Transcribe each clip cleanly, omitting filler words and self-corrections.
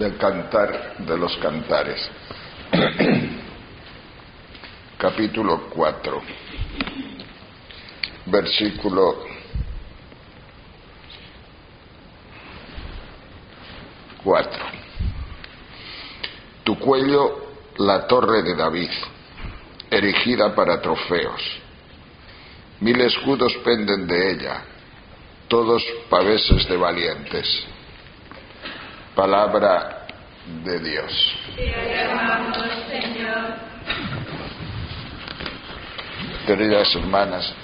del Cantar de los Cantares. Capítulo 4, versículo 4. Tu cuello, la torre de David, erigida para trofeos. 1000 escudos penden de ella, todos paveses de valientes. Palabra de Dios. Te alabamos, Señor. Queridas hermanas,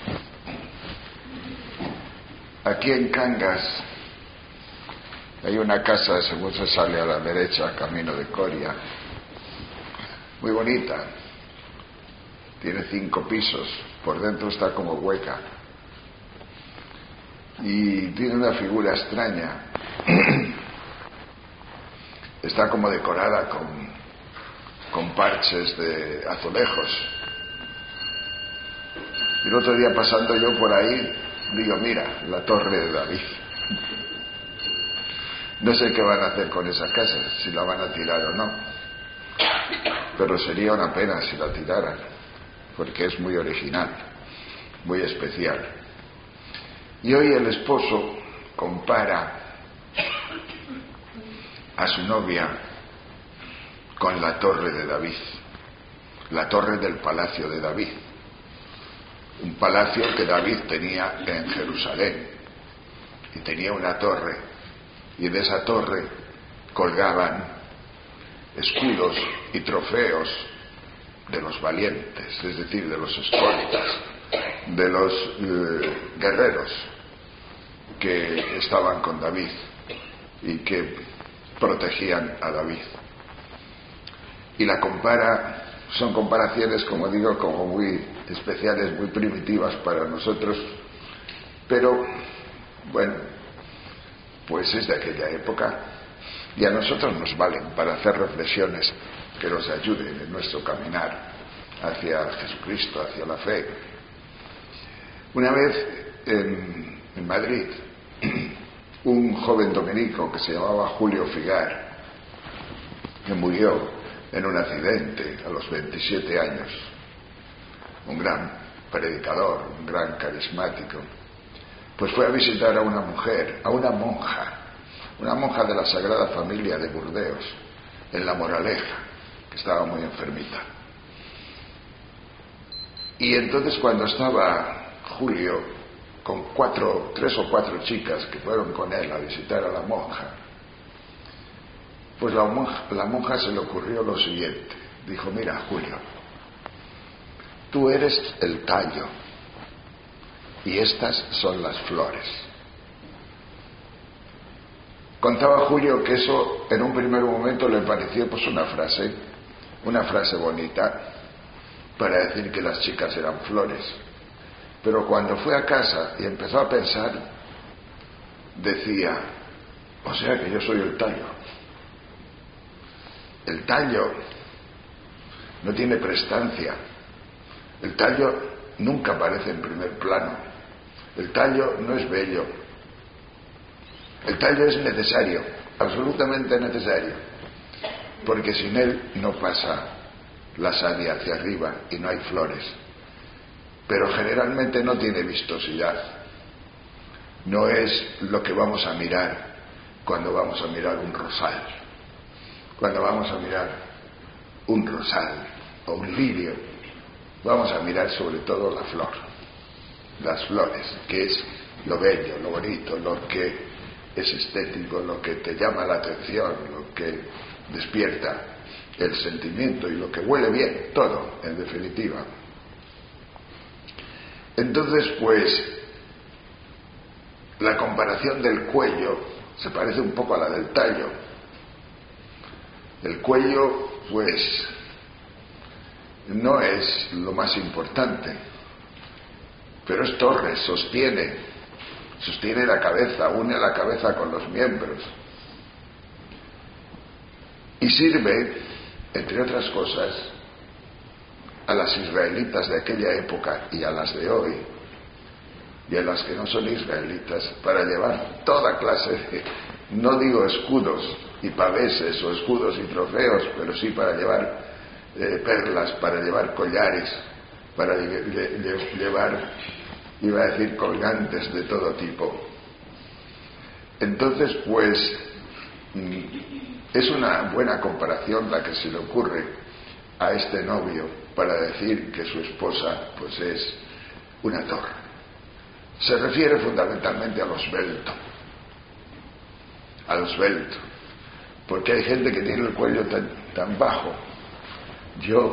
aquí en Cangas hay una casa, según se sale a la derecha, camino de Coria, muy bonita. Tiene 5 pisos, por dentro está como hueca y tiene una figura extraña. Está como decorada con parches de azulejos. Y el otro día, pasando yo por ahí, digo, mira, la torre de David. No sé qué van a hacer con esa casa, si la van a tirar o no, pero sería una pena si la tiraran, porque es muy original, muy especial. Y hoy el esposo compara a su novia con la torre de David, la torre del palacio de David, un palacio que David tenía en Jerusalén, y tenía una torre, y de esa torre colgaban escudos y trofeos de los valientes, es decir, de los escoltas, de los guerreros que estaban con David y que protegían a David. Y la compara, son comparaciones, como digo, como muy especiales, muy primitivas para nosotros, pero bueno, pues es de aquella época y a nosotros nos valen para hacer reflexiones que nos ayuden en nuestro caminar hacia Jesucristo, hacia la fe. Una vez en Madrid, un joven dominico que se llamaba Julio Figar, que murió en un accidente a los 27 años, un gran predicador, un gran carismático, pues fue a visitar a una mujer, a una monja de la Sagrada Familia de Burdeos, en La Moraleja, que estaba muy enfermita. Y entonces, cuando estaba Julio con 3 o 4 chicas que fueron con él a visitar a la monja, pues la monja se le ocurrió lo siguiente. Dijo, mira, Julio, tú eres el tallo y estas son las flores. Contaba Julio que eso en un primer momento le pareció pues una frase bonita para decir que las chicas eran flores. Pero cuando fue a casa y empezó a pensar, decía, o sea que yo soy el tallo. El tallo no tiene prestancia. El tallo nunca aparece en primer plano. El tallo no es bello. El tallo es necesario, absolutamente necesario, porque sin él no pasa la savia hacia arriba y no hay flores. Pero generalmente no tiene vistosidad. No es lo que vamos a mirar cuando vamos a mirar un rosal. Cuando vamos a mirar un rosal o un lirio, vamos a mirar sobre todo la flor, las flores, que es lo bello, lo bonito, lo que es estético, lo que te llama la atención, lo que despierta el sentimiento y lo que huele bien, todo, en definitiva. Entonces, pues, la comparación del cuello se parece un poco a la del tallo. El cuello, pues, no es lo más importante, pero es torre, sostiene la cabeza, une la cabeza con los miembros y sirve, entre otras cosas, a las israelitas de aquella época y a las de hoy y a las que no son israelitas para llevar toda clase de, no digo escudos, y paveses o escudos y trofeos, pero sí para llevar perlas, para llevar collares, para llevar, iba a decir, colgantes de todo tipo. Entonces, pues, es una buena comparación la que se le ocurre a este novio para decir que su esposa, pues, es una torre. Se refiere fundamentalmente a lo esbelto, porque hay gente que tiene el cuello tan bajo. Yo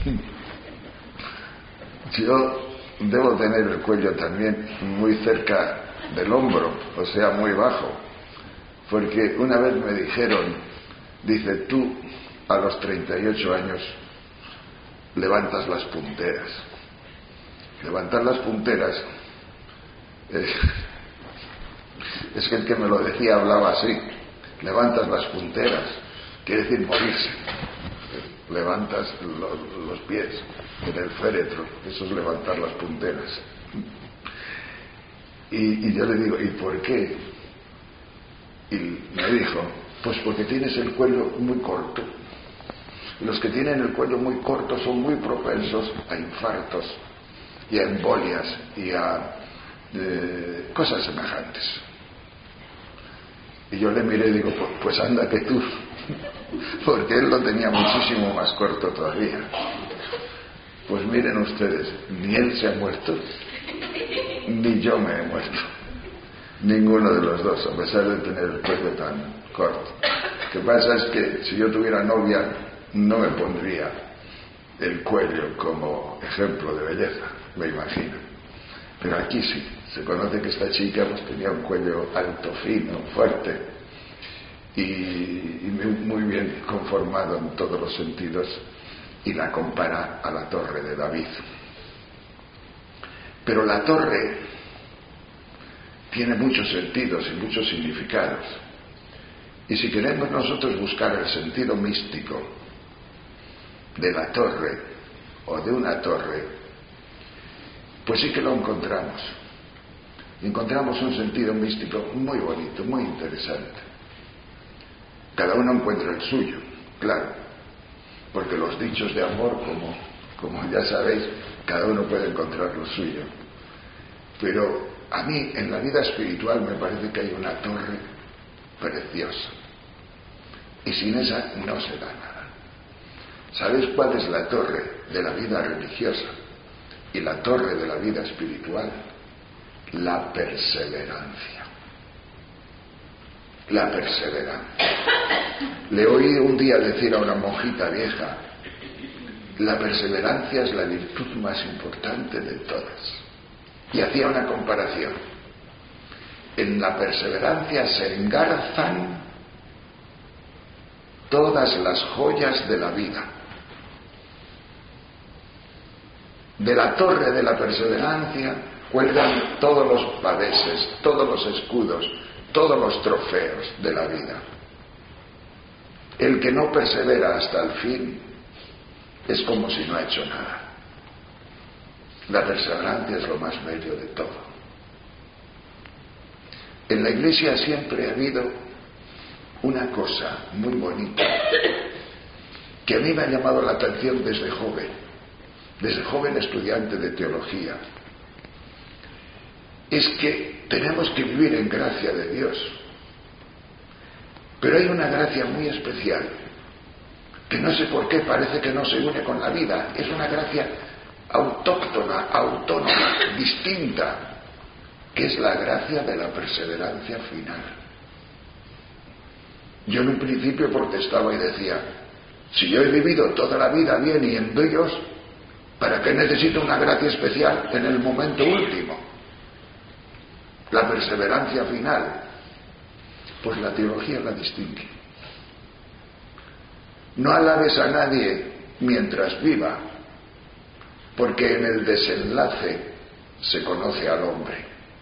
debo tener el cuello también muy cerca del hombro, o sea, muy bajo, porque una vez me dijeron, dice, tú a los 38 años levantas las punteras. Levantar las punteras es que el que me lo decía hablaba así. Levantas las punteras, quiere decir morirse. Levantas los pies en el féretro, eso es levantar las punteras. Y yo le digo, ¿y por qué? Y me dijo, pues porque tienes el cuello muy corto. Los que tienen el cuello muy corto son muy propensos a infartos y a embolias y a cosas semejantes. Y yo le miré y digo, pues anda que tú, porque él lo tenía muchísimo más corto todavía. Pues miren ustedes, ni él se ha muerto, ni yo me he muerto. Ninguno de los dos, a pesar de tener el cuello tan corto. Lo que pasa es que si yo tuviera novia, no me pondría el cuello como ejemplo de belleza, me imagino. Pero aquí sí, se conoce que esta chica pues tenía un cuello alto, fino, fuerte y muy bien conformado en todos los sentidos, y la compara a la torre de David. Pero la torre tiene muchos sentidos y muchos significados, y si queremos nosotros buscar el sentido místico de la torre o de una torre, pues sí que lo encontramos. Encontramos un sentido místico muy bonito, muy interesante. Cada uno encuentra el suyo, claro, porque los dichos de amor, como ya sabéis, cada uno puede encontrar lo suyo. Pero a mí, en la vida espiritual, me parece que hay una torre preciosa. Y sin esa no se da nada. ¿Sabéis cuál es la torre de la vida religiosa y la torre de la vida espiritual? La perseverancia. La perseverancia. Le oí un día decir a una monjita vieja, la perseverancia es la virtud más importante de todas. Y hacía una comparación. En la perseverancia se engarzan todas las joyas de la vida. De la torre de la perseverancia cuelgan todos los paveses, todos los escudos, todos los trofeos de la vida. El que no persevera hasta el fin es como si no ha hecho nada. La perseverancia es lo más bello de todo. En la Iglesia siempre ha habido una cosa muy bonita que a mí me ha llamado la atención desde joven estudiante de teología. Es que tenemos que vivir en gracia de Dios. Pero hay una gracia muy especial, que no sé por qué parece que no se une con la vida. Es una gracia autóctona, autónoma, distinta, que es la gracia de la perseverancia final. Yo en un principio protestaba y decía, si yo he vivido toda la vida bien y en Dios, ¿para qué necesito una gracia especial en el momento último? La perseverancia final. Pues la teología la distingue. No alabes a nadie mientras viva, porque en el desenlace se conoce al hombre.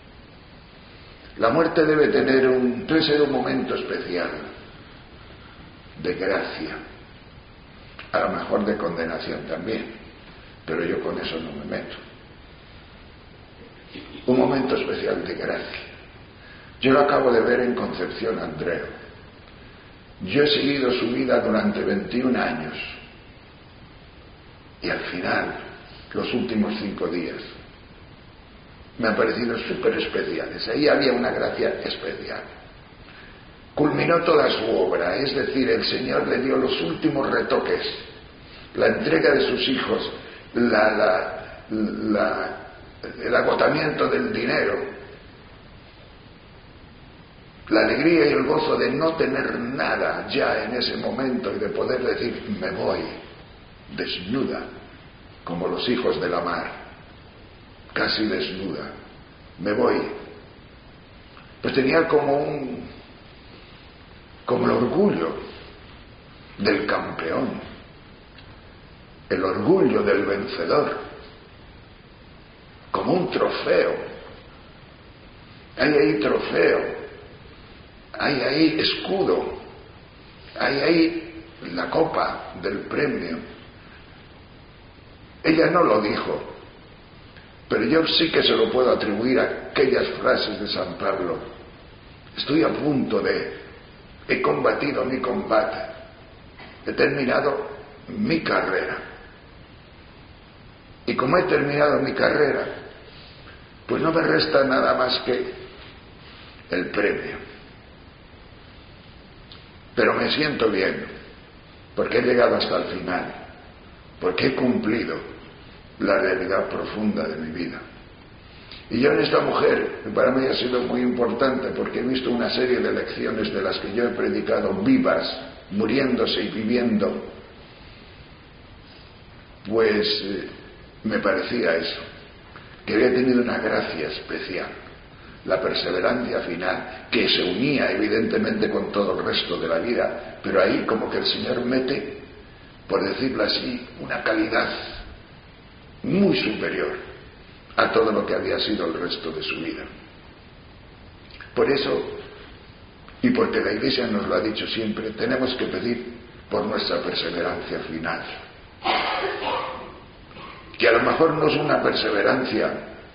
La muerte debe ser un momento especial de gracia, a lo mejor de condenación también, pero yo con eso no me meto. Un momento especial de gracia. Yo lo acabo de ver en Concepción Andreu. Yo he seguido su vida durante 21 años y al final, los últimos 5 días, me han parecido súper especiales. Ahí había una gracia especial. Culminó toda su obra, es decir, el Señor le dio los últimos retoques, la entrega de sus hijos, el agotamiento del dinero, la alegría y el gozo de no tener nada ya en ese momento y de poder decir, me voy desnuda, como los hijos de la mar, casi desnuda, me voy. Pues tenía como el orgullo del campeón, el orgullo del vencedor, como un trofeo. Hay ahí trofeo, hay ahí escudo, hay ahí la copa del premio. Ella no lo dijo, pero yo sí que se lo puedo atribuir a aquellas frases de San Pablo. Estoy a punto he combatido mi combate, he terminado mi carrera. Y como he terminado mi carrera, pues no me resta nada más que el premio. Pero me siento bien, porque he llegado hasta el final, porque he cumplido la realidad profunda de mi vida. Y yo en esta mujer, que para mí ha sido muy importante, porque he visto una serie de lecciones de las que yo he predicado vivas, muriéndose y viviendo, pues me parecía eso, que había tenido una gracia especial, la perseverancia final, que se unía evidentemente con todo el resto de la vida, pero ahí como que el Señor mete, por decirlo así, una calidad muy superior a todo lo que había sido el resto de su vida. Por eso, y porque la Iglesia nos lo ha dicho siempre, tenemos que pedir por nuestra perseverancia final. Que a lo mejor no es una perseverancia,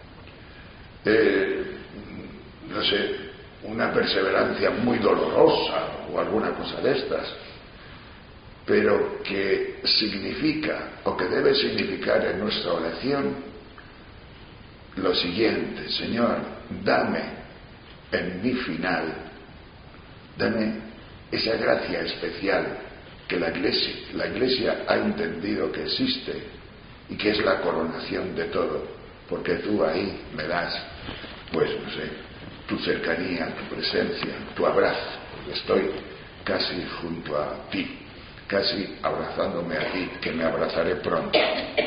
una perseverancia muy dolorosa o alguna cosa de estas, pero que significa o que debe significar en nuestra oración lo siguiente: Señor, dame en mi final, dame esa gracia especial que la Iglesia ha entendido que existe y que es la coronación de todo, porque tú ahí me das, pues no sé, tu cercanía, tu presencia, tu abrazo, porque estoy casi junto a ti, casi abrazándome a ti, que me abrazaré pronto.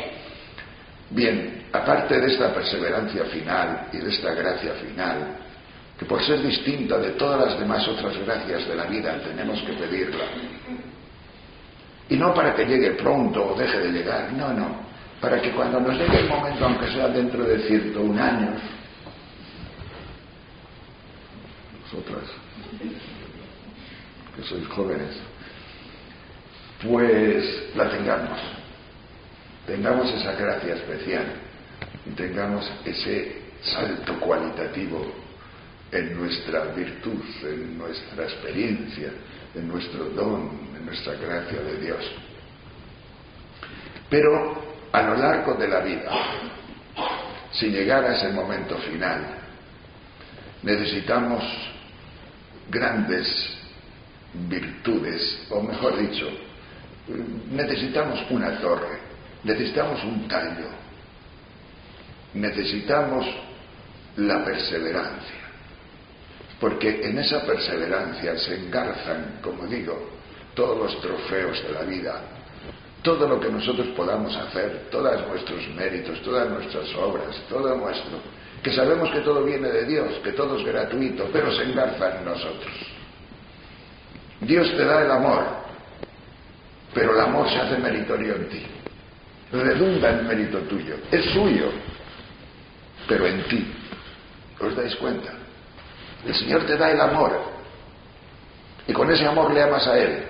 Bien, aparte de esta perseverancia final y de esta gracia final, que por ser distinta de todas las demás otras gracias de la vida tenemos que pedirla, y no para que llegue pronto o deje de llegar, no, para que cuando nos llegue el momento, aunque sea dentro de 101 años, vosotras que sois jóvenes, pues la tengamos esa gracia especial y tengamos ese salto cualitativo en nuestra virtud, en nuestra experiencia, en nuestro don, en nuestra gracia de Dios. Pero a lo largo de la vida, si llegara ese momento final, necesitamos grandes virtudes, o mejor dicho, necesitamos una torre, necesitamos un tallo, necesitamos la perseverancia, porque en esa perseverancia se engarzan, como digo, todos los trofeos de la vida, todo lo que nosotros podamos hacer, todos nuestros méritos, todas nuestras obras, todo nuestro, que sabemos que todo viene de Dios, que todo es gratuito, pero se engarza en nosotros. Dios te da el amor, pero el amor se hace meritorio en ti, redunda en mérito tuyo, es suyo, pero en ti. ¿Os dais cuenta? El Señor te da el amor y con ese amor le amas a Él,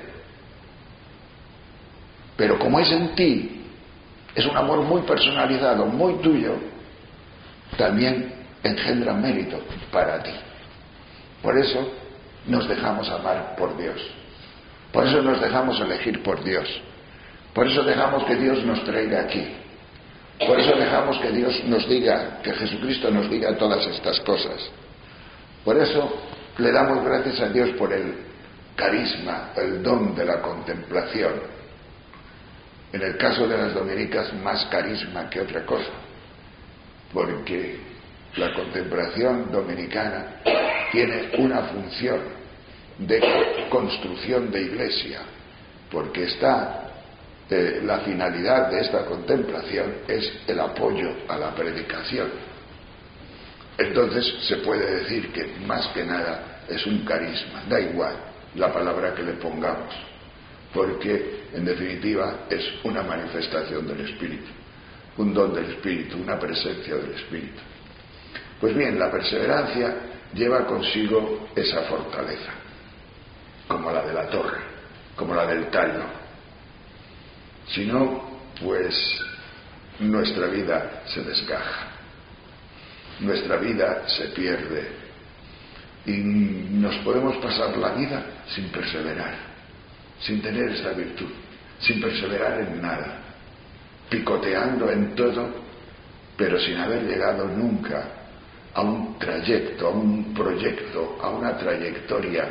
pero como es en ti, es un amor muy personalizado, muy tuyo, también engendra mérito para ti. Por eso nos dejamos amar por Dios, Por eso nos dejamos elegir por Dios. Por eso dejamos que Dios nos traiga aquí. Por eso dejamos que Dios nos diga, que Jesucristo nos diga todas estas cosas. Por eso le damos gracias a Dios por el carisma, el don de la contemplación. En el caso de las dominicas, más carisma que otra cosa, porque la contemplación dominicana tiene una función de construcción de iglesia, porque la finalidad de esta contemplación es el apoyo a la predicación. Entonces se puede decir que más que nada es un carisma, da igual la palabra que le pongamos, porque en definitiva es una manifestación del Espíritu, un don del Espíritu, una presencia del Espíritu. Pues bien, la perseverancia lleva consigo esa fortaleza, como la de la torre, como la del tallo. Si no, pues nuestra vida se desgaja, nuestra vida se pierde y nos podemos pasar la vida sin perseverar, sin tener esta virtud, sin perseverar en nada, picoteando en todo, pero sin haber llegado nunca a un trayecto, a un proyecto, a una trayectoria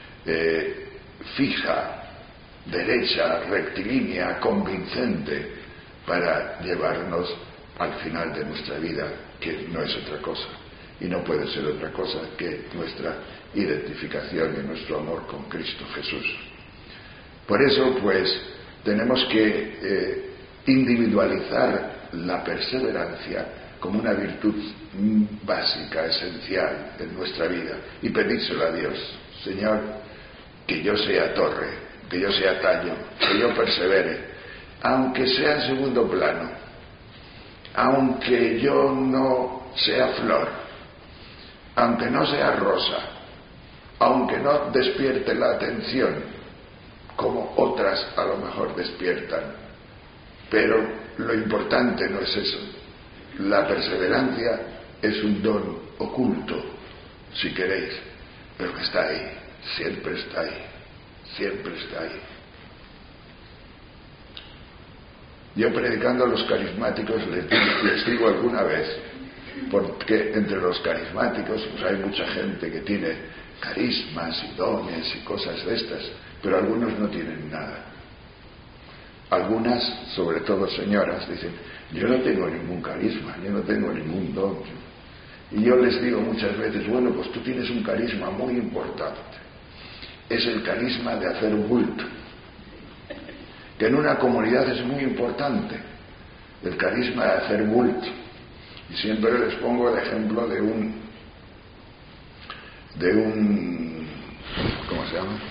fija, derecha, rectilínea, convincente, para llevarnos al final de nuestra vida, que no es otra cosa, y no puede ser otra cosa que nuestra identificación y nuestro amor con Cristo Jesús. Por eso, pues, tenemos que individualizar la perseverancia como una virtud básica, esencial en nuestra vida, y pedírselo a Dios: Señor, que yo sea torre, que yo sea tallo, que yo persevere, aunque sea en segundo plano, aunque yo no sea flor, aunque no sea rosa, aunque no despierte la atención como otras a lo mejor despiertan. Pero lo importante no es eso. La perseverancia es un don oculto, si queréis, pero que está ahí, siempre está ahí. Siempre está ahí. Yo, predicando a los carismáticos, les digo alguna vez, porque entre los carismáticos pues hay mucha gente que tiene carismas y dones y cosas de estas, pero algunos no tienen nada. Algunas, sobre todo señoras, dicen: yo no tengo ningún carisma, yo no tengo ningún don. Y yo les digo muchas veces: bueno, pues tú tienes un carisma muy importante. Es el carisma de hacer bulto, que en una comunidad es muy importante, el carisma de hacer bulto. Y siempre les pongo el ejemplo de un ¿cómo se llama?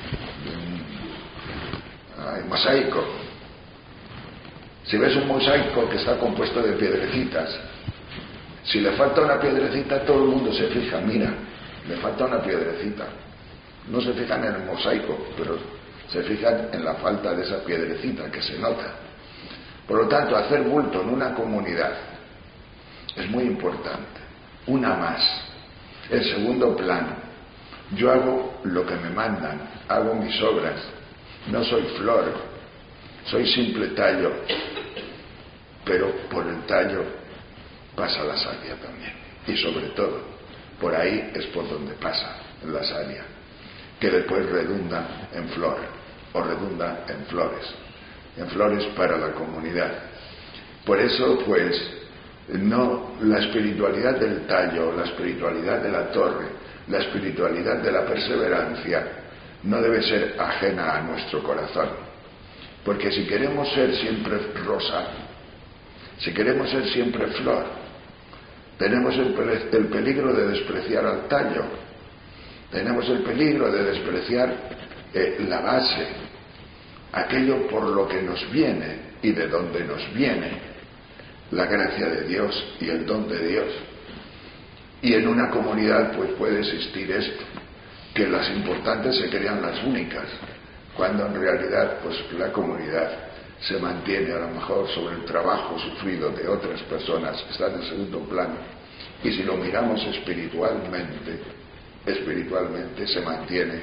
De un mosaico. Si ves un mosaico que está compuesto de piedrecitas, si le falta una piedrecita, todo el mundo se fija: mira, le falta una piedrecita. No se fijan en el mosaico, pero se fijan en la falta de esa piedrecita que se nota. Por lo tanto, hacer bulto en una comunidad es muy importante. Una más. En segundo plano, yo hago lo que me mandan, hago mis obras. No soy flor, soy simple tallo, pero por el tallo pasa la savia también. Y sobre todo, por ahí es por donde pasa la savia, que después redunda en flor, o redunda en flores para la comunidad. Por eso, pues, no, la espiritualidad del tallo, la espiritualidad de la torre, la espiritualidad de la perseverancia, no debe ser ajena a nuestro corazón. Porque si queremos ser siempre rosa, si queremos ser siempre flor, tenemos el peligro de despreciar al tallo. Tenemos el peligro de despreciar la base, aquello por lo que nos viene y de donde nos viene la gracia de Dios y el don de Dios. Y en una comunidad pues puede existir esto, que las importantes se crean las únicas, cuando en realidad pues la comunidad se mantiene a lo mejor sobre el trabajo sufrido de otras personas, está en segundo plano. Y si lo miramos espiritualmente se mantiene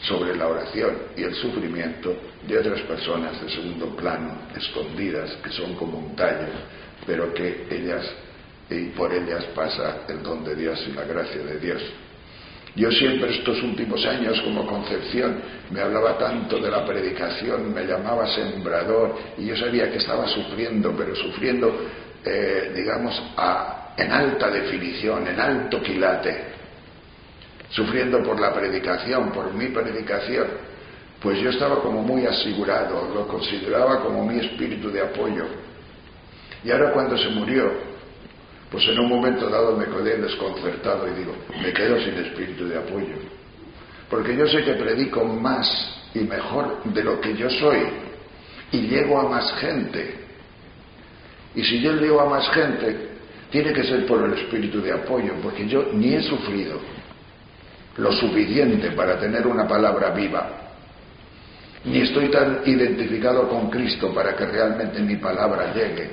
sobre la oración y el sufrimiento de otras personas de segundo plano, escondidas, que son como un tallo, pero que ellas, y por ellas pasa el don de Dios y la gracia de Dios. Yo siempre estos últimos años como Concepción me hablaba tanto de la predicación, me llamaba sembrador, y yo sabía que estaba sufriendo, pero sufriendo, en alta definición, en alto quilate, sufriendo por la predicación, por mi predicación. Pues yo estaba como muy asegurado, lo consideraba como mi espíritu de apoyo. Y ahora cuando se murió, pues en un momento dado me quedé desconcertado y digo, me quedo sin espíritu de apoyo. Porque yo sé que predico más y mejor de lo que yo soy, y llego a más gente. Y si yo llego a más gente, tiene que ser por el espíritu de apoyo, porque yo ni he sufrido lo suficiente para tener una palabra viva, ni estoy tan identificado con Cristo para que realmente mi palabra llegue.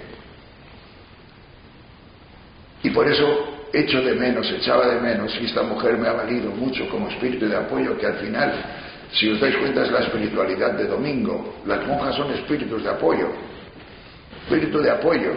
Y por eso echaba de menos, y esta mujer me ha valido mucho como espíritu de apoyo, que al final, si os dais cuenta, es la espiritualidad de domingo. Las monjas son espíritus de apoyo, espíritu de apoyo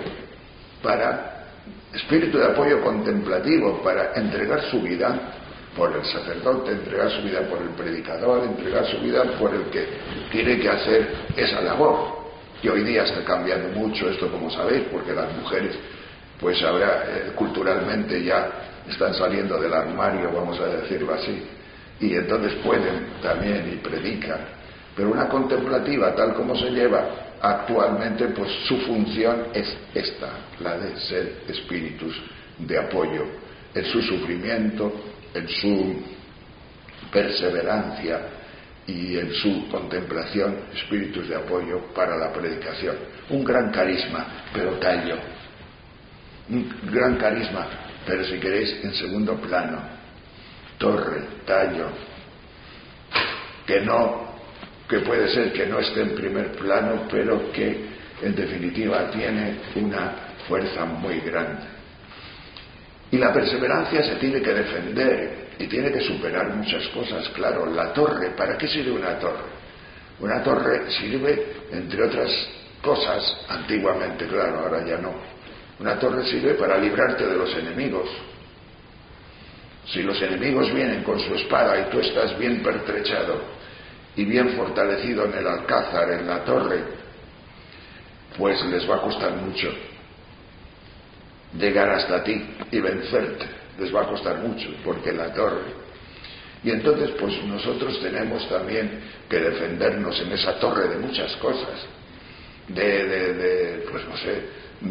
contemplativo, para entregar su vida por el sacerdote, entregar su vida por el predicador, entregar su vida por el que tiene que hacer esa labor. Y hoy día está cambiando mucho esto, como sabéis, porque las mujeres, pues ahora culturalmente ya están saliendo del armario, vamos a decirlo así, y entonces pueden también y predican. Pero una contemplativa, tal como se lleva actualmente, pues su función es esta, la de ser espíritus de apoyo en su sufrimiento, en su perseverancia y en su contemplación, espíritus de apoyo para la predicación. Un gran carisma, pero tallo. Un gran carisma, pero si queréis en segundo plano. Torre, tallo, que puede ser que no esté en primer plano, pero que en definitiva tiene una fuerza muy grande. Y la perseverancia se tiene que defender y tiene que superar muchas cosas, claro. La torre, ¿para qué sirve una torre? Una torre sirve, entre otras cosas, antiguamente, claro, ahora ya no. Una torre sirve para librarte de los enemigos. Si los enemigos vienen con su espada y tú estás bien pertrechado y bien fortalecido en el alcázar, en la torre, pues les va a costar mucho llegar hasta ti y vencerte, les va a costar mucho, porque la torre. Y entonces pues nosotros tenemos también que defendernos en esa torre de muchas cosas, pues no sé,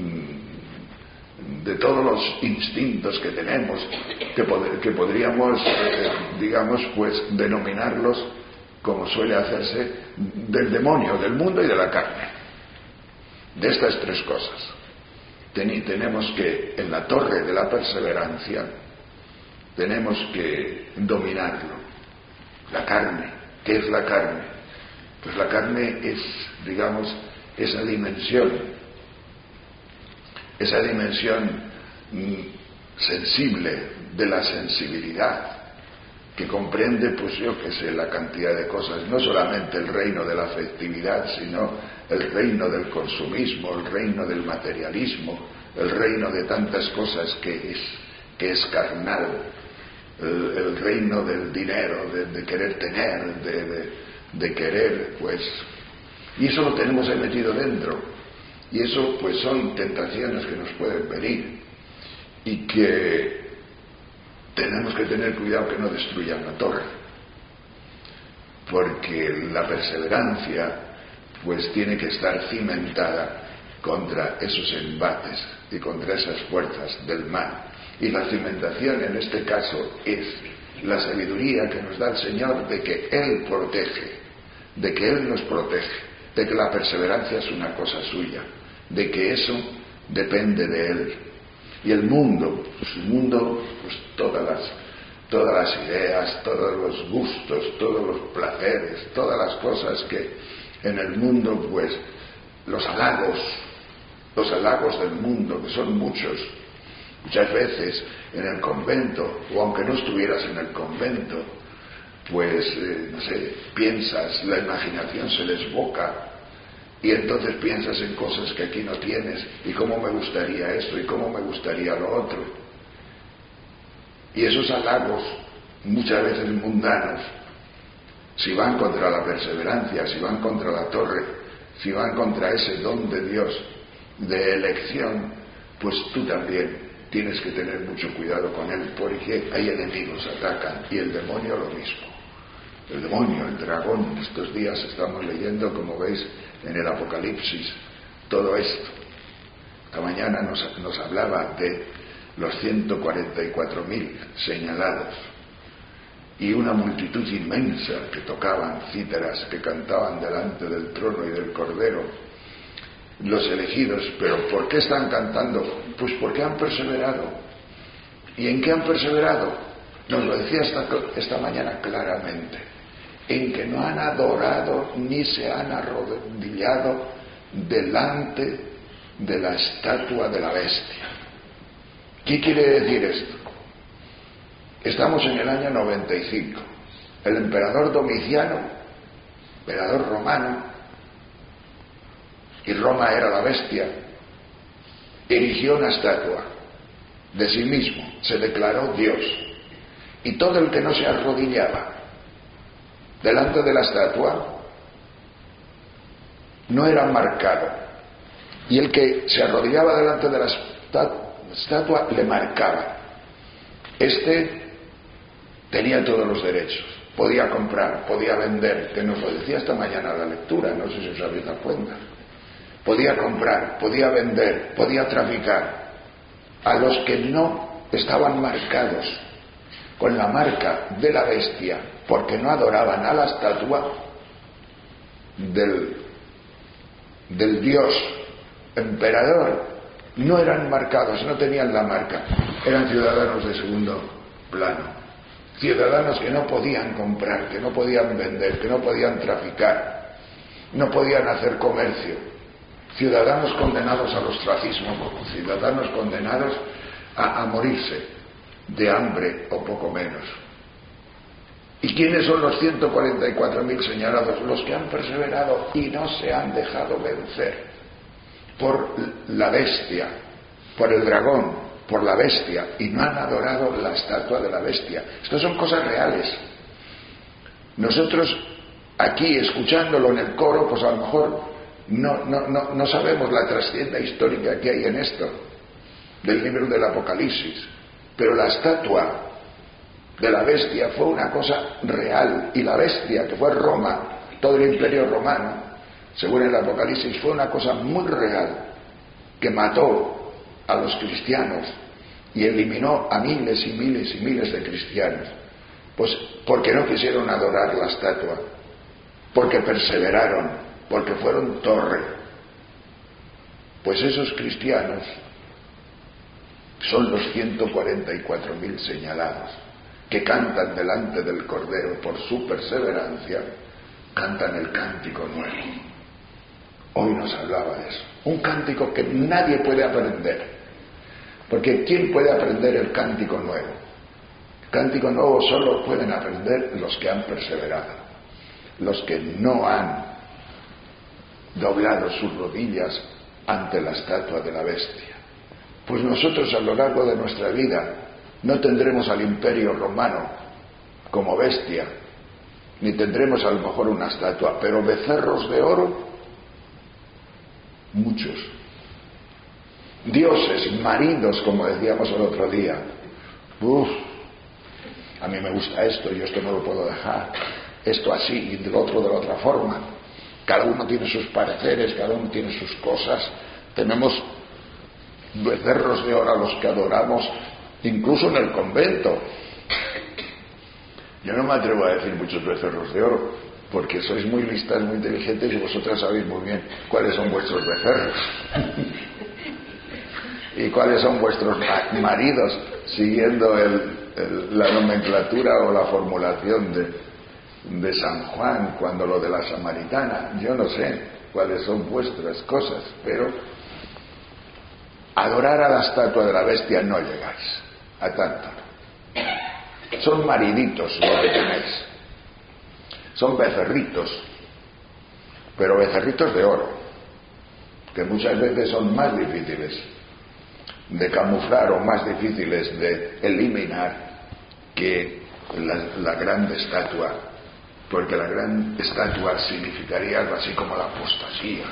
de todos los instintos que tenemos, que podríamos, pues denominarlos, como suele hacerse, del demonio, del mundo y de la carne. De estas tres cosas. Tenemos que, en la torre de la perseverancia, tenemos que dominarlo. La carne. ¿Qué es la carne? Pues la carne es, esa dimensión sensible de la sensibilidad, que comprende, pues yo que sé, la cantidad de cosas, no solamente el reino de la afectividad, sino el reino del consumismo, el reino del materialismo, el reino de tantas cosas que es carnal, el reino del dinero, de querer tener, de querer, pues, y eso lo tenemos ahí metido dentro, y eso pues son tentaciones que nos pueden venir y que tenemos que tener cuidado que no destruyan la torre, porque la perseverancia pues tiene que estar cimentada contra esos embates y contra esas fuerzas del mal. Y la cimentación en este caso es la sabiduría que nos da el Señor de que Él protege, de que Él nos protege, de que la perseverancia es una cosa suya, de que eso depende de Él. Y el mundo, pues todas las ideas, todos los gustos, todos los placeres, todas las cosas que en el mundo, pues los halagos del mundo, que son muchos, muchas veces en el convento, o aunque no estuvieras en el convento, pues, no sé, piensas, la imaginación se desboca y entonces piensas en cosas que aquí no tienes, y cómo me gustaría esto, y cómo me gustaría lo otro. Y esos halagos, muchas veces mundanos, si van contra la perseverancia, si van contra la torre, si van contra ese don de Dios de elección, pues tú también tienes que tener mucho cuidado con él, porque hay enemigos, atacan, y el demonio lo mismo. El demonio, el dragón, estos días estamos leyendo, como veis, en el Apocalipsis, todo esto. Esta mañana nos hablaba de los 144.000 señalados, y una multitud inmensa que tocaban cítaras, que cantaban delante del trono y del Cordero, los elegidos. Pero ¿por qué están cantando? Pues porque han perseverado. ¿Y en qué han perseverado? Nos lo decía esta mañana claramente: en que no han adorado ni se han arrodillado delante de la estatua de la bestia. ¿Qué quiere decir esto? Estamos en el año 95. El emperador Domiciano, emperador romano, y Roma era la bestia, erigió una estatua de sí mismo, se declaró Dios, y todo el que no se arrodillaba delante de la estatua no era marcado, y el que se arrodillaba delante de la estatua le marcaba. Este tenía todos los derechos, podía comprar, podía vender, que nos lo decía esta mañana la lectura, no sé si os habéis dado cuenta. Podía comprar, podía vender, podía traficar. A los que no estaban marcados con la marca de la bestia, porque no adoraban a la estatua del Dios emperador, no eran marcados, no tenían la marca, eran ciudadanos de segundo plano, ciudadanos que no podían comprar, que no podían vender, que no podían traficar, no podían hacer comercio, ciudadanos condenados al ostracismo, ciudadanos condenados a morirse de hambre o poco menos. ¿Y quiénes son los 144.000 señalados? Los que han perseverado y no se han dejado vencer por la bestia, por el dragón, por la bestia, y no han adorado la estatua de la bestia. Estas son cosas reales. Nosotros aquí, escuchándolo en el coro, pues a lo mejor no sabemos la trascienda histórica que hay en esto, del libro del Apocalipsis, pero la estatua de la bestia fue una cosa real, y la bestia, que fue Roma, todo el imperio romano, según el Apocalipsis, fue una cosa muy real, que mató a los cristianos y eliminó a miles y miles y miles de cristianos, pues porque no quisieron adorar la estatua, porque perseveraron, porque fueron torre. Pues esos cristianos son los 144.000 señalados, que cantan delante del Cordero por su perseverancia, cantan el cántico nuevo. Hoy nos hablaba de eso, un cántico que nadie puede aprender, porque ¿quién puede aprender el cántico nuevo? El cántico nuevo solo pueden aprender los que han perseverado, los que no han doblado sus rodillas ante la estatua de la bestia. Pues nosotros a lo largo de nuestra vida no tendremos al imperio romano como bestia, ni tendremos a lo mejor una estatua, pero becerros de oro, muchos. Dioses, maridos, como decíamos el otro día. A mí me gusta esto, yo esto no lo puedo dejar, esto así y del otro de la otra forma. Cada uno tiene sus pareceres, cada uno tiene sus cosas. Tenemos becerros de oro a los que adoramos, incluso en el convento. Yo no me atrevo a decir muchos becerros de oro, porque sois muy listas, muy inteligentes, y vosotras sabéis muy bien cuáles son vuestros becerros y cuáles son vuestros maridos, siguiendo la nomenclatura o la formulación de San Juan, cuando lo de la samaritana. Yo no sé cuáles son vuestras cosas, pero adorar a la estatua de la bestia no llegáis a tanto. Son mariditos lo que tenéis, son becerritos, pero becerritos de oro, que muchas veces son más difíciles de camuflar o más difíciles de eliminar que la gran estatua, porque la gran estatua significaría algo así como la apostasía,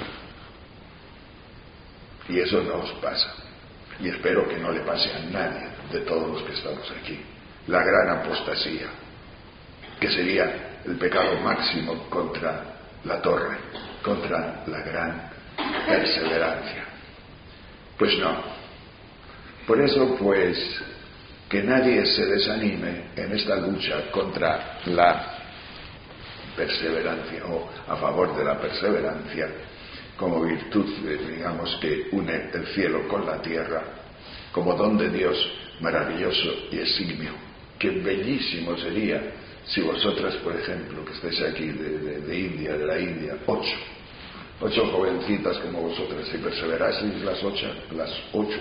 y eso no os pasa, y espero que no le pase a nadie de todos los que estamos aquí, la gran apostasía, que sería el pecado máximo contra la torre, contra la gran perseverancia. Pues no. Por eso, pues, que nadie se desanime en esta lucha contra la perseverancia o a favor de la perseverancia como virtud, digamos, que une el cielo con la tierra, como don de Dios maravilloso y eximio. Qué bellísimo sería si vosotras, por ejemplo, que estáis aquí de India, de la India, ocho jovencitas como vosotras, si perseveraseis las ocho.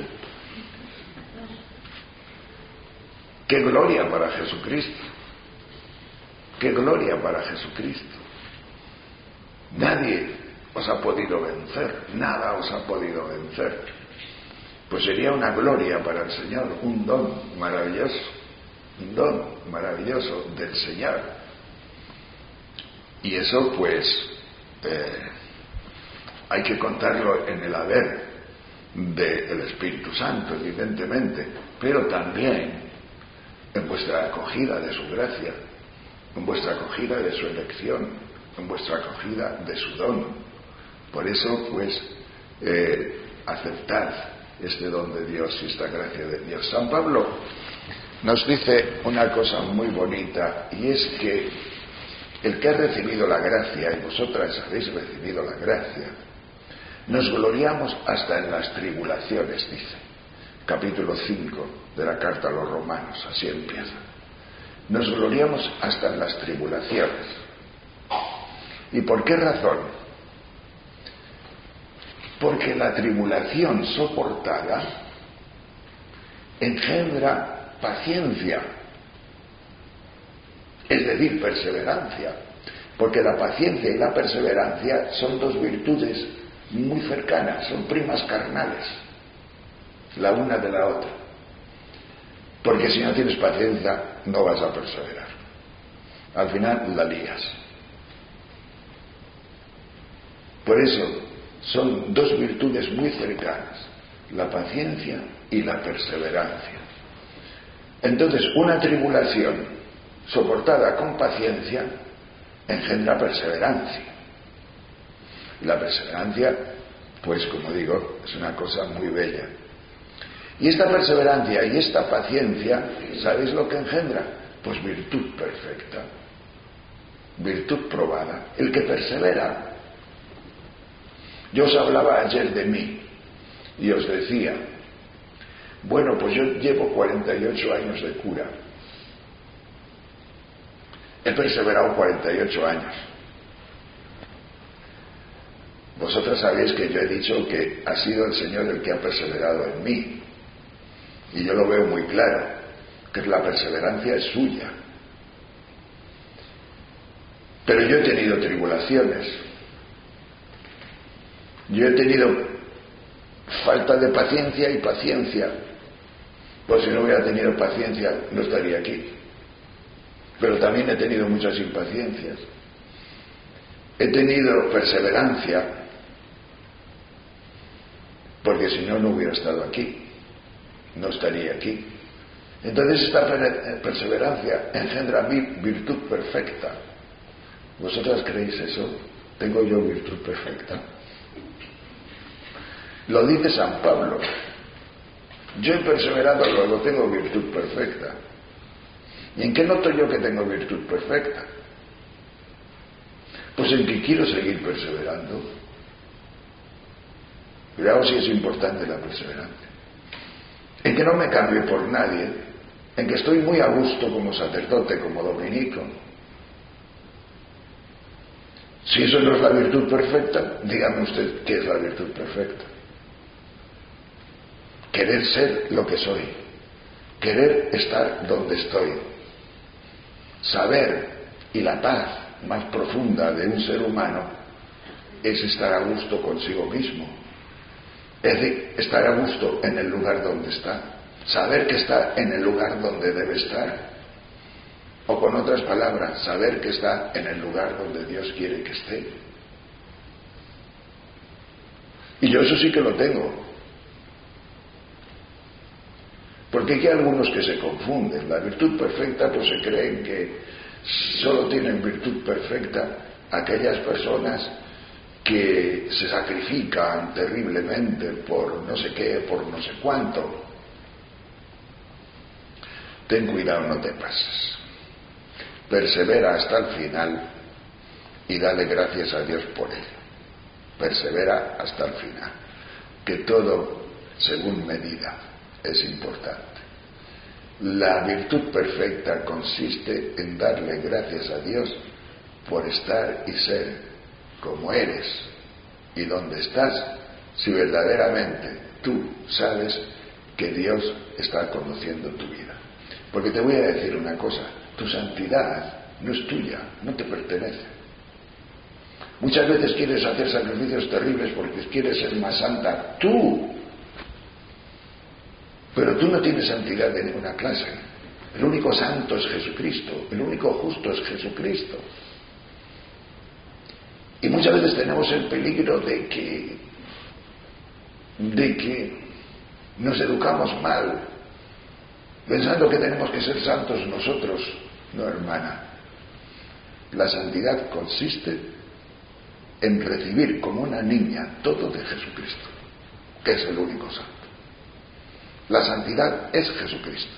¡Qué gloria para Jesucristo! ¡Qué gloria para Jesucristo! Nadie os ha podido vencer, nada os ha podido vencer. Pues sería una gloria para el Señor, un don maravilloso del Señor. Y eso, pues, hay que contarlo en el haber del Espíritu Santo, evidentemente, pero también en vuestra acogida de su gracia, en vuestra acogida de su elección, en vuestra acogida de su don. Por eso, pues, aceptad este don de Dios y esta gracia de Dios. San Pablo nos dice una cosa muy bonita, y es que el que ha recibido la gracia, y vosotras habéis recibido la gracia, nos gloriamos hasta en las tribulaciones, dice. Capítulo 5 de la carta a los Romanos, así empieza. Nos gloriamos hasta en las tribulaciones. ¿Y por qué razón? Porque la tribulación soportada engendra paciencia, es decir, perseverancia, porque la paciencia y la perseverancia son dos virtudes muy cercanas, son primas carnales, la una de la otra, porque si no tienes paciencia no vas a perseverar, al final la lías. Por eso son dos virtudes muy cercanas, la paciencia y la perseverancia. Entonces, una tribulación soportada con paciencia engendra perseverancia. Y la perseverancia, pues como digo, es una cosa muy bella. Y esta perseverancia y esta paciencia, ¿sabéis lo que engendra? Pues virtud perfecta, virtud probada. El que persevera. Yo os hablaba ayer de mí y os decía, bueno, pues yo llevo 48 años de cura. He perseverado 48 años. Vosotras sabéis que yo he dicho que ha sido el Señor el que ha perseverado en mí. Y yo lo veo muy claro, que la perseverancia es suya. Pero yo he tenido tribulaciones. Yo he tenido falta de paciencia y paciencia. Pues si no hubiera tenido paciencia, no estaría aquí. Pero también he tenido muchas impaciencias. He tenido perseverancia, porque si no, no hubiera estado aquí. No estaría aquí. Entonces esta perseverancia engendra virtud perfecta. ¿Vosotras creéis eso? ¿Tengo yo virtud perfecta? Lo dice San Pablo. Yo he perseverado, luego tengo virtud perfecta. ¿Y en qué noto yo que tengo virtud perfecta? Pues en que quiero seguir perseverando. Cuidado si es importante la perseverancia. En que no me cambie por nadie, en que estoy muy a gusto como sacerdote, como dominico. Si eso no es la virtud perfecta, dígame usted qué es la virtud perfecta. Querer ser lo que soy, querer estar donde estoy, saber y la paz más profunda de un ser humano es estar a gusto consigo mismo. Es decir, estar a gusto en el lugar donde está, saber que está en el lugar donde debe estar, o con otras palabras, saber que está en el lugar donde Dios quiere que esté. Y yo eso sí que lo tengo. Porque hay algunos que se confunden. La virtud perfecta, pues se creen que solo tienen virtud perfecta aquellas personas que se sacrifican terriblemente por no sé qué, por no sé cuánto. Ten cuidado, no te pases. Persevera hasta el final y dale gracias a Dios por ello. Persevera hasta el final. Que todo según medida es importante. La virtud perfecta consiste en darle gracias a Dios por estar y ser como eres y donde estás, si verdaderamente tú sabes que Dios está conduciendo tu vida. Porque te voy a decir una cosa, tu santidad no es tuya, no te pertenece. Muchas veces quieres hacer sacrificios terribles porque quieres ser más santa tú, pero tú no tienes santidad de ninguna clase. El único santo es Jesucristo, el único justo es Jesucristo. Y muchas veces tenemos el peligro de que nos educamos mal, pensando que tenemos que ser santos nosotros. No, hermana. La santidad consiste en recibir como una niña todo de Jesucristo, que es el único santo. La santidad es Jesucristo.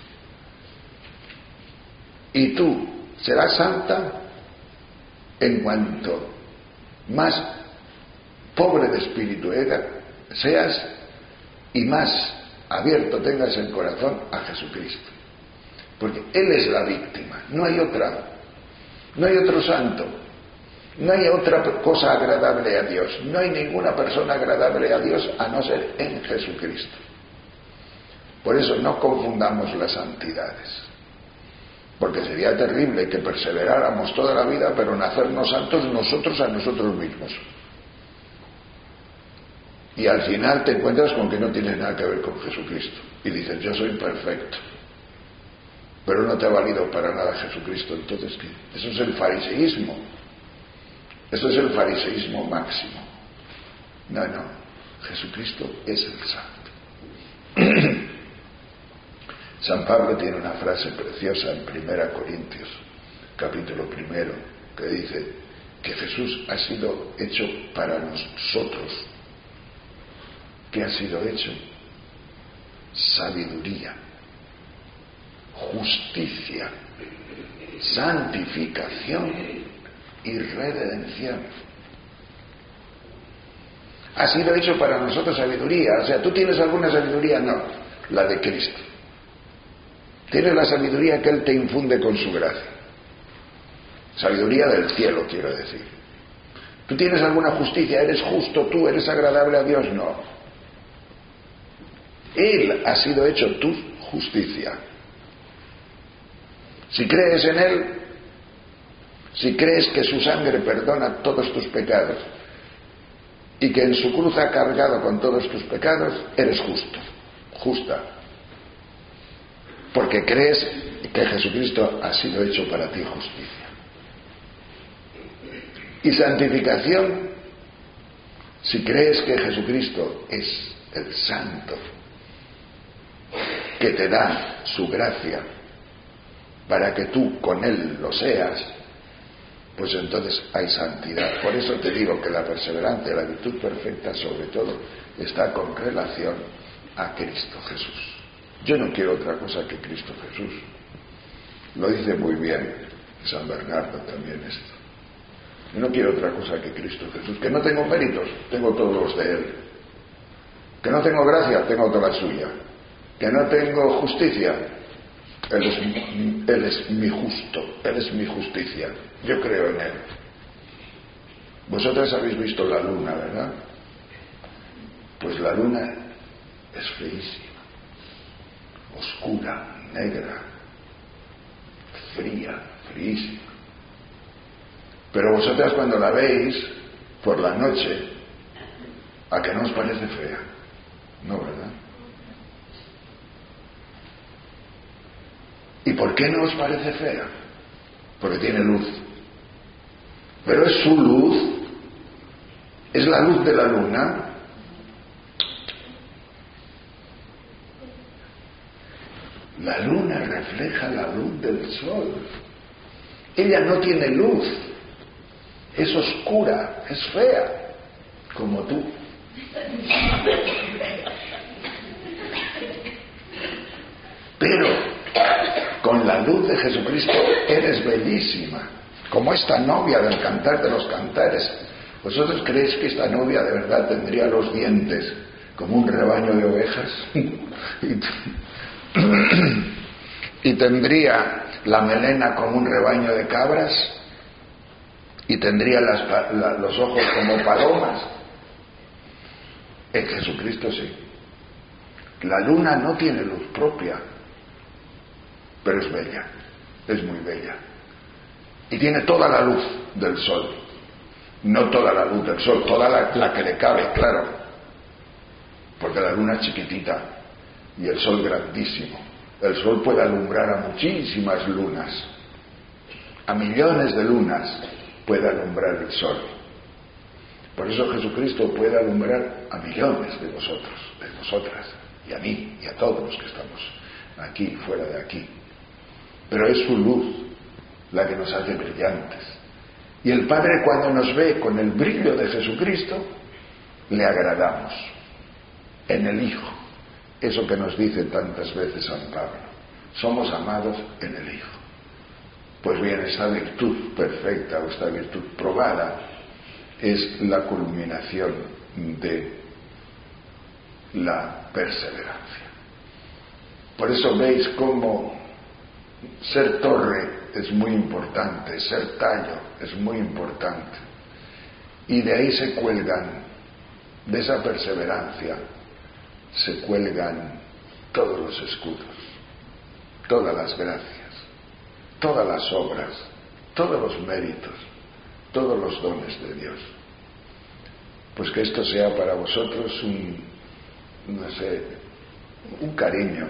Y tú serás santa en cuanto más pobre de espíritu seas y más abierto tengas el corazón a Jesucristo. Porque Él es la víctima, no hay otra. No hay otro santo. No hay otra cosa agradable a Dios. No hay ninguna persona agradable a Dios a no ser en Jesucristo. Por eso no confundamos las santidades. Porque sería terrible que perseveráramos toda la vida, pero en hacernos santos nosotros a nosotros mismos. Y al final te encuentras con que no tienes nada que ver con Jesucristo. Y dices, yo soy perfecto. Pero no te ha valido para nada Jesucristo. Entonces, ¿qué? Eso es el fariseísmo. Eso es el fariseísmo máximo. No. Jesucristo es el santo. San Pablo tiene una frase preciosa en 1 Corintios, capítulo 1, que dice que Jesús ha sido hecho para nosotros. ¿Qué ha sido hecho? Sabiduría, justicia, santificación y redención. Ha sido hecho para nosotros sabiduría. O sea, ¿tú tienes alguna sabiduría? No, la de Cristo. Tienes la sabiduría que Él te infunde con su gracia. Sabiduría del cielo, quiero decir. ¿Tú tienes alguna justicia? ¿Eres justo tú? ¿Eres agradable a Dios? No. Él ha sido hecho tu justicia. Si crees en Él, si crees que su sangre perdona todos tus pecados y que en su cruz ha cargado con todos tus pecados, eres justo, justa. Porque crees que Jesucristo ha sido hecho para ti justicia. Y santificación, si crees que Jesucristo es el santo, que te da su gracia para que tú con Él lo seas, pues entonces hay santidad. Por eso te digo que la perseverancia, la virtud perfecta, sobre todo, está con relación a Cristo Jesús. Yo no quiero otra cosa que Cristo Jesús. Lo dice muy bien San Bernardo también esto. Yo no quiero otra cosa que Cristo Jesús. Que no tengo méritos, tengo todos los de Él. Que no tengo gracia, tengo toda la suya. Que no tengo justicia, Él es mi justo, Él es mi justicia. Yo creo en Él. Vosotros habéis visto la luna, ¿verdad? Pues la luna es feísima. Oscura, negra, fría, fríísima. Pero vosotras cuando la veis por la noche, ¿a que no os parece fea? No, ¿verdad? ¿Y por qué no os parece fea? Porque tiene luz. Pero es su luz, es la luz de la luna. La luna refleja la luz del sol. Ella no tiene luz, es oscura, es fea, como tú. Pero con la luz de Jesucristo eres bellísima, como esta novia del Cantar de los Cantares. ¿Vosotros creéis que esta novia de verdad tendría los dientes como un rebaño de ovejas? Y tendría la melena como un rebaño de cabras, y tendría los ojos como palomas. En Jesucristo sí. La luna no tiene luz propia, pero es bella, es muy bella, y tiene toda la luz del sol. No toda la luz del sol, toda la que le cabe, claro, porque la luna es chiquitita y el sol grandísimo. El sol puede alumbrar a muchísimas lunas, a millones de lunas puede alumbrar el sol. Por eso Jesucristo puede alumbrar a millones de vosotros, de vosotras, y a mí, y a todos los que estamos aquí, fuera de aquí. Pero es su luz la que nos hace brillantes. Y el Padre, cuando nos ve con el brillo de Jesucristo, le agradamos en el Hijo. Eso que nos dice tantas veces San Pablo: somos amados en el Hijo. Pues bien, esta virtud perfecta, o esta virtud probada, es la culminación de la perseverancia. Por eso veis cómo ser torre es muy importante, ser tallo es muy importante. Y de ahí se cuelgan, de esa perseverancia, se cuelgan todos los escudos, todas las gracias, todas las obras, todos los méritos, todos los dones de Dios. Pues que esto sea para vosotros un cariño,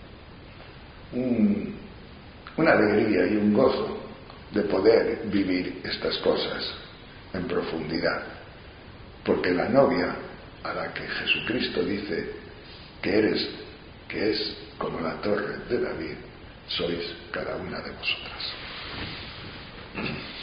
una alegría y un gozo de poder vivir estas cosas en profundidad, porque la novia a la que Jesucristo dice que es como la torre de David, sois cada una de vosotras.